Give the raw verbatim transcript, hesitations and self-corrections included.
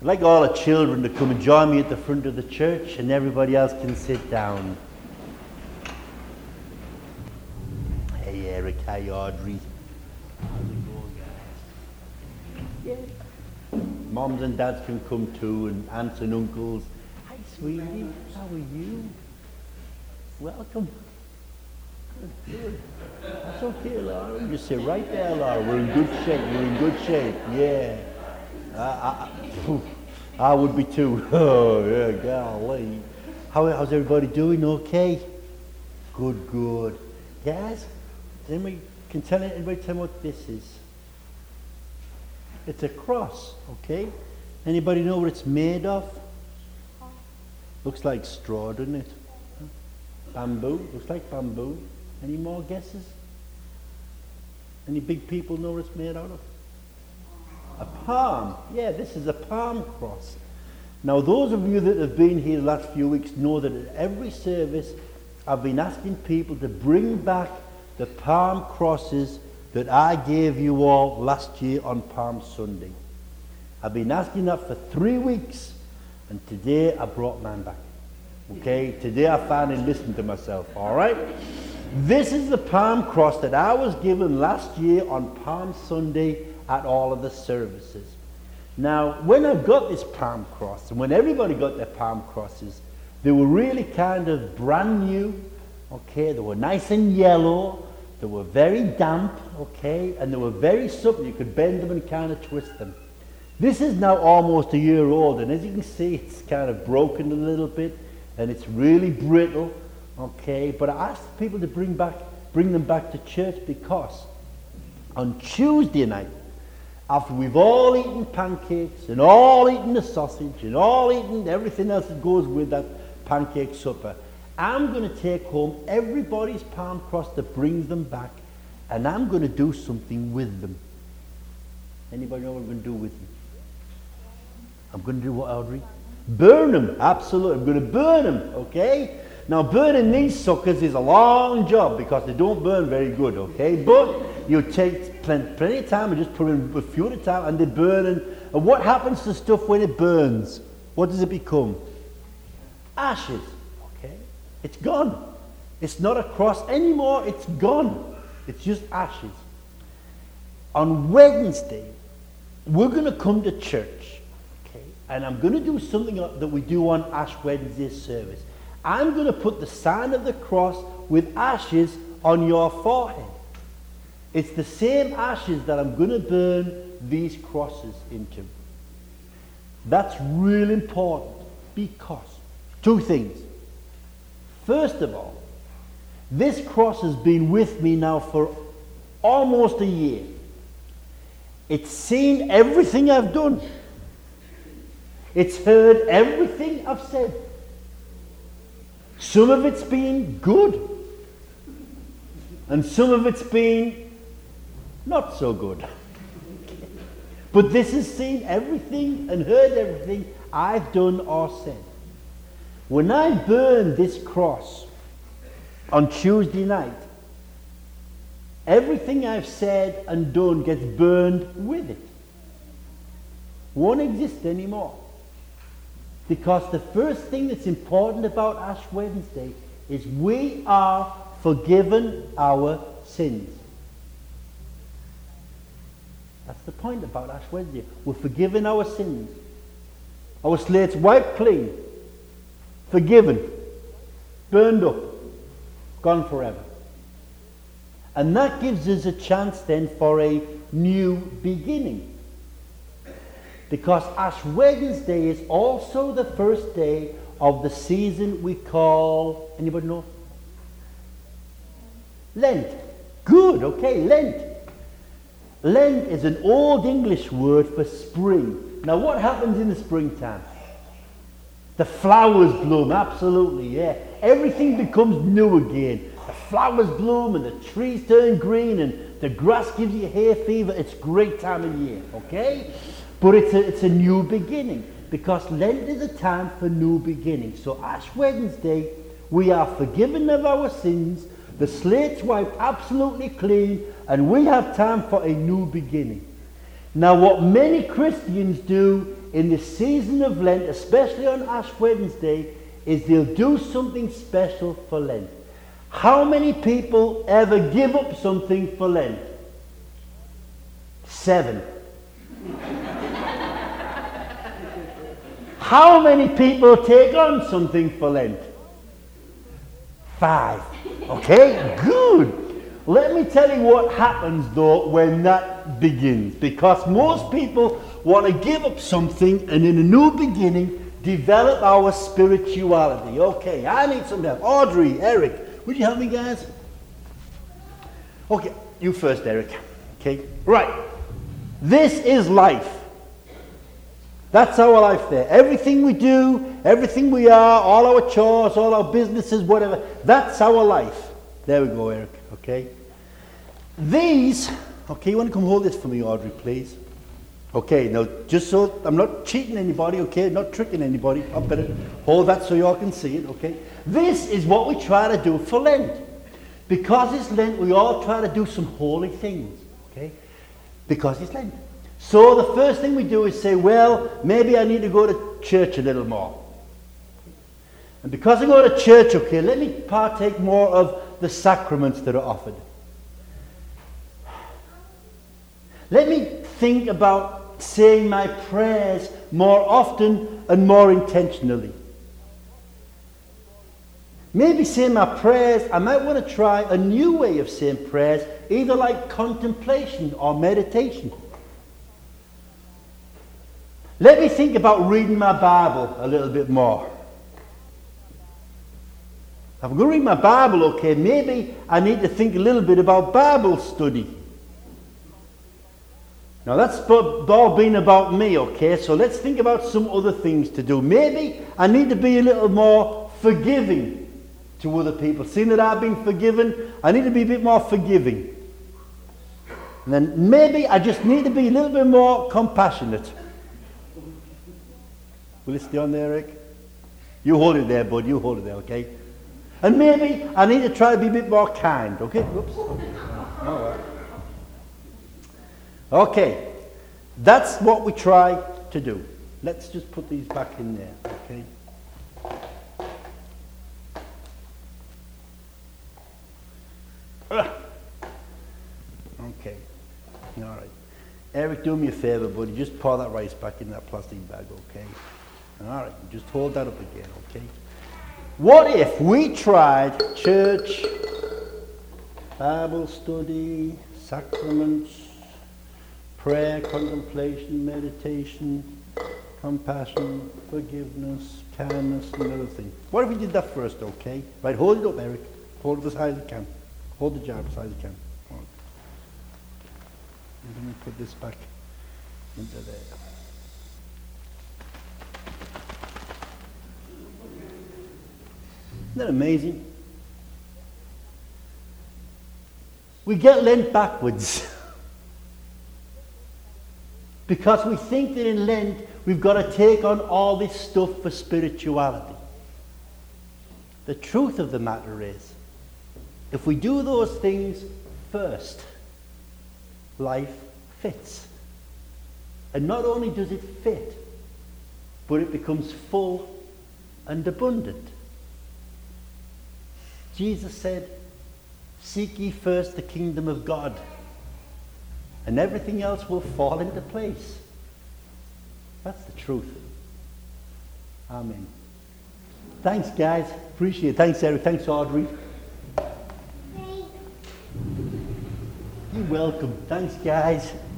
I'd like all the children to come and join me at the front of the church, and everybody else can sit down. Hey Eric, hi Audrey. How's it going, guys? Yeah. Moms and dads can come too, and aunts and uncles. Hi sweetie, how are you? Welcome. Good, good. That's okay, Laura. You sit right there, Laura. We're in good shape. We're in good shape. Yeah. I, I, I would be too. Oh, yeah, golly. How, how's everybody doing? Okay? Good, good. Guys, anybody, can tell anybody tell me what this is? It's a cross, okay? Anybody know what it's made of? Looks like straw, doesn't it? Bamboo. Looks like bamboo. Any more guesses? Any big people know what it's made out of? A palm. Yeah, this is a palm cross. Now, those of you that have been here the last few weeks know that at every service I've been asking people to bring back the palm crosses that I gave you all last year on Palm Sunday. I've been asking that for three weeks, and today I brought mine back. Okay, today I finally listened to myself, all right? This is the palm cross that I was given last year on Palm Sunday at all of the services. Now, when I got this palm cross, and when everybody got their palm crosses, they were really kind of brand new, okay? They were nice and yellow, they were very damp, okay? And they were very supple. You could bend them and kind of twist them. This is now almost a year old, and as you can see, it's kind of broken a little bit, and it's really brittle, okay? But I asked people to bring back, bring them back to church because on Tuesday night, after we've all eaten pancakes and all eaten the sausage and all eaten everything else that goes with that pancake supper, I'm going to take home everybody's palm cross that brings them back, and I'm going to do something with them. Anybody know what I'm going to do with them? I'm going to do what, Audrey? Burn them. Absolutely. I'm going to burn them, okay? Now, burning these suckers is a long job because they don't burn very good, okay? But you take plenty, plenty of time and just put in a few at a time, and they burn. And, and what happens to stuff when it burns? What does it become? Ashes, okay? It's gone. It's not a cross anymore. It's gone. It's just ashes. On Wednesday, we're going to come to church, okay? And I'm going to do something that we do on Ash Wednesday service. I'm going to put the sign of the cross with ashes on your forehead. It's the same ashes that I'm going to burn these crosses into. That's really important because two things. First of all, this cross has been with me now for almost a year. It's seen everything I've done. It's heard everything I've said. Some of it's been good, and some of it's been not so good. But this has seen everything and heard everything I've done or said. When I burn this cross on Tuesday night, everything I've said and done gets burned with it. Won't exist anymore. Because the first thing that's important about Ash Wednesday is we are forgiven our sins. That's the point about Ash Wednesday. We're forgiven our sins. Our slate's wiped clean. Forgiven. Burned up. Gone forever. And that gives us a chance then for a new beginning. Because Ash Wednesday is also the first day of the season we call, anybody know? Lent. Good, okay, Lent. Lent is an old English word for spring. Now what happens in the springtime? The flowers bloom, absolutely, yeah. Everything becomes new again. The flowers bloom and the trees turn green and the grass gives you hay fever. It's a great time of year, okay? But it's a, it's a new beginning because Lent is a time for new beginnings. So Ash Wednesday, we are forgiven of our sins, the slate's wiped absolutely clean, and we have time for a new beginning. Now what many Christians do in the season of Lent, especially on Ash Wednesday, is they'll do something special for Lent. How many people ever give up something for Lent? Seven. How many people take on something for Lent? Five. Okay, good. Let me tell you what happens though when that begins. Because most people want to give up something and in a new beginning develop our spirituality. Okay, I need some help. Audrey, Eric, would you help me, guys? Okay, you first, Eric. Okay, right. This is life. That's our life there. Everything we do, everything we are, all our chores, all our businesses, whatever, that's our life. There we go, Eric. Okay. These, okay, you want to come hold this for me, Audrey, please? Okay, now, just so I'm not cheating anybody, okay, not tricking anybody, I better hold that so you all can see it, okay? This is what we try to do for Lent. Because it's Lent, we all try to do some holy things, okay? Because it's Lent. So the first thing we do is say, well, maybe I need to go to church a little more. And because I go to church, okay, let me partake more of the sacraments that are offered. Let me think about saying my prayers more often and more intentionally. Maybe saying my prayers, I might want to try a new way of saying prayers, either like contemplation or meditation. Let me think about reading my Bible a little bit more. If I'm going to read my Bible, okay, maybe I need to think a little bit about Bible study. Now that's all been about me, okay, so let's think about some other things to do. Maybe I need to be a little more forgiving to other people. Seeing that I've been forgiven, I need to be a bit more forgiving. And then maybe I just need to be a little bit more compassionate. Will it stay on there, Rick? You hold it there, bud. You hold it there, okay? And maybe I need to try to be a bit more kind, okay? Whoops. All right. Okay. That's what we try to do. Let's just put these back in there, okay? Okay. All right. Eric, do me a favor, buddy. Just pour that rice back in that plastic bag, okay? All right. Just hold that up again, okay? What if we tried church, Bible study, sacraments, prayer, contemplation, meditation, compassion, forgiveness, kindness, and other things? What if we did that first, okay? Right, hold it up, Eric. Hold it as high as you can. Hold the jar as high as you can. I'm going to put this back into there. Isn't that amazing? We get Lent backwards. Because we think that in Lent we've got to take on all this stuff for spirituality. The truth of the matter is, if we do those things first, life fits. And not only does it fit, but it becomes full and abundant. Jesus said, "Seek ye first the kingdom of God, and everything else will fall into place." That's the truth. Amen. Thanks, guys. Appreciate it. Thanks, Eric. Thanks, Audrey. You're welcome. Thanks, guys.